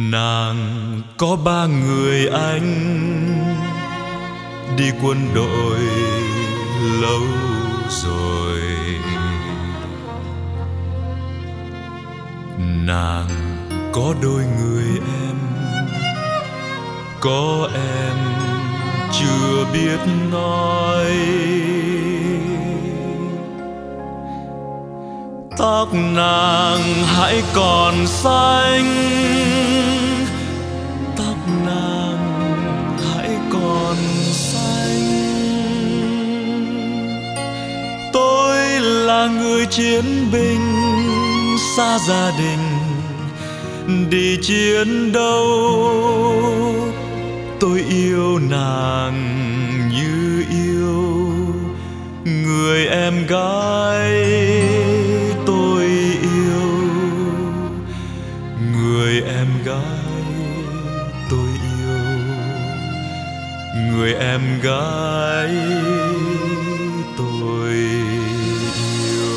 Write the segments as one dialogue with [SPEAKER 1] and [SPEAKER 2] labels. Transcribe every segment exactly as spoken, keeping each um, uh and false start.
[SPEAKER 1] Nàng có ba người anh đi quân đội lâu rồi. Nàng có đôi người em, có em chưa biết nói. Tóc nàng hãy còn xanh, tóc nàng hãy còn xanh. Tôi là người chiến binh xa gia đình đi chiến đấu. Tôi yêu nàng như yêu người em gái tôi yêu, người em gái tôi yêu, người em gái tôi yêu.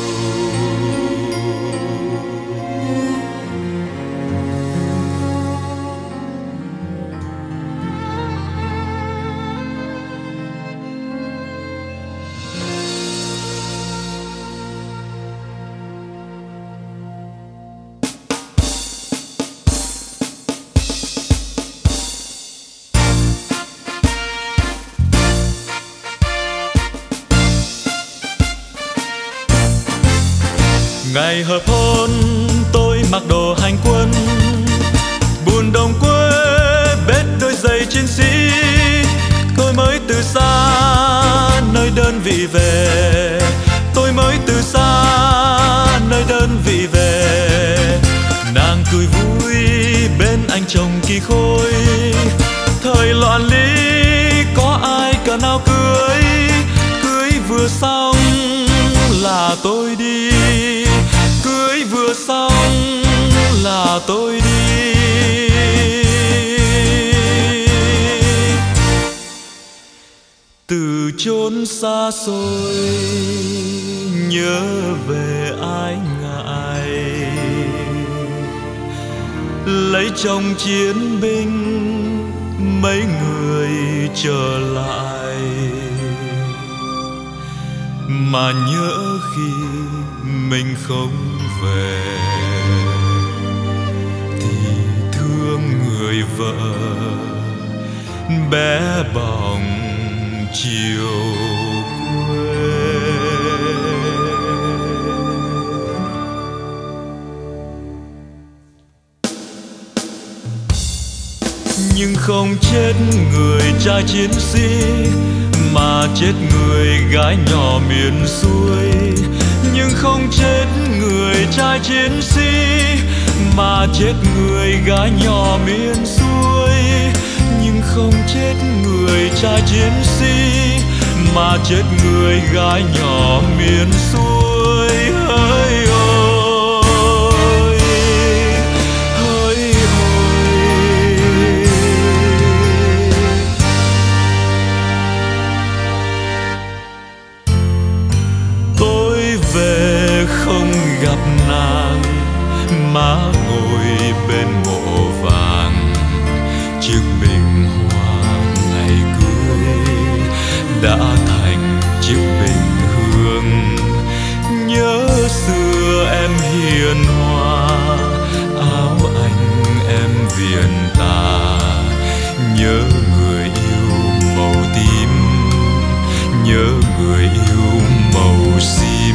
[SPEAKER 1] Ngày hợp hôn tôi mặc đồ hành quân, buồn đồng quê bết đôi giày chiến sĩ. Tôi mới từ xa nơi đơn vị về, tôi mới từ xa nơi đơn vị về. Nàng cười vui bên anh chồng kỳ khôi, thời loạn lý có ai cần áo cưới. Cưới vừa xong là tôi đi, cưới vừa xong là tôi đi. Từ chốn xa xôi nhớ về ái ngại, lấy chồng chiến binh mấy người trở lại. Mà nhớ khi mình không về thì thương người vợ bé bỏng chiều quê. Nhưng không chết người trai chiến sĩ, mà chết người gái nhỏ miền xuôi. Nhưng không chết người trai chiến sĩ, mà chết người gái nhỏ miền xuôi. Nhưng không chết người trai chiến sĩ, mà chết người gái nhỏ miền xuôi. Hỡi ôi, hỡi ôi. Tôi về không gặp nàng, má ngồi bên mộ vàng. Chiếc bình hoa ngày cưới đã thành chiếc bình hương. Nhớ xưa em hiền hòa, áo anh em viền tà. Nhớ người yêu màu tím, nhớ người yêu màu sim.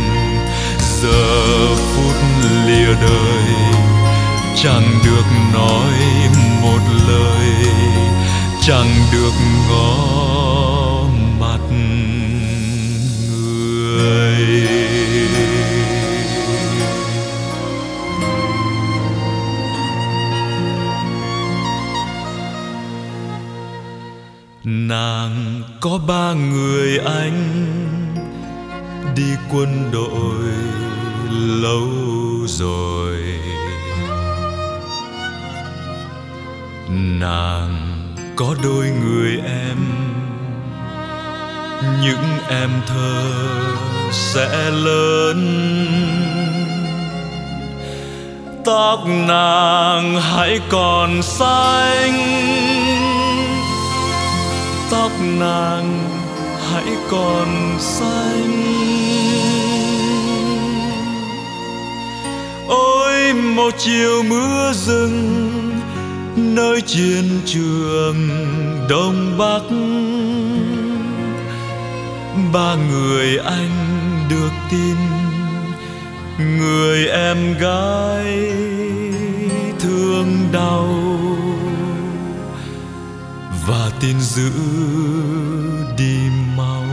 [SPEAKER 1] Giờ phút lìa đời chẳng được nói một lời, chẳng được ngó mặt người. Nàng có ba người anh đi quân đội lâu rồi. Nàng có đôi người em, những em thơ sẽ lớn. tóc nàng hãy còn xanh, tóc nàng hãy còn xanh. Ôi một chiều mưa rừng nơi chiến trường Đông Bắc, ba người anh được tin người em gái thương đau, và tin giữ đi mau,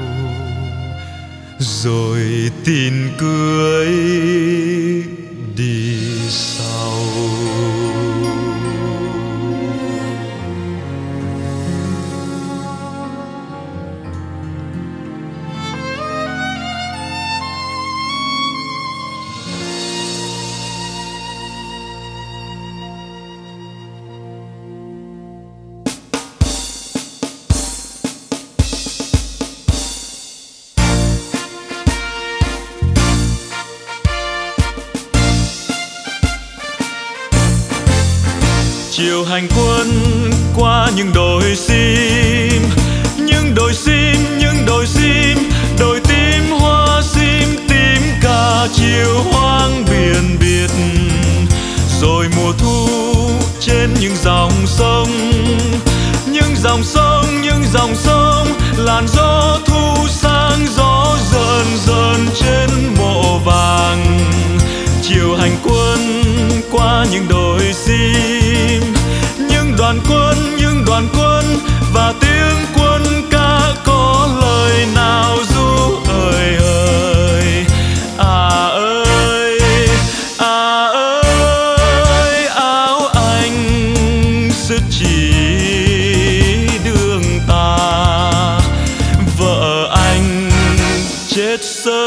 [SPEAKER 1] rồi tin cưới đi sau. Chiều hành quân qua những đồi sim, những đồi sim, những đồi sim, đồi tím hoa sim tím cả chiều hoang biển biệt. Rồi mùa thu trên những dòng sông, những dòng sông, những dòng sông, làn gió thu sang gió dần dần trên mộ vàng. Chiều hành quân qua những đồi sim, những đoàn quân, những đoàn quân, và tiếng quân ca có lời nào ru ơi ơi. À ơi, à ơi, áo anh sức chỉ đường ta, vợ anh chết sớm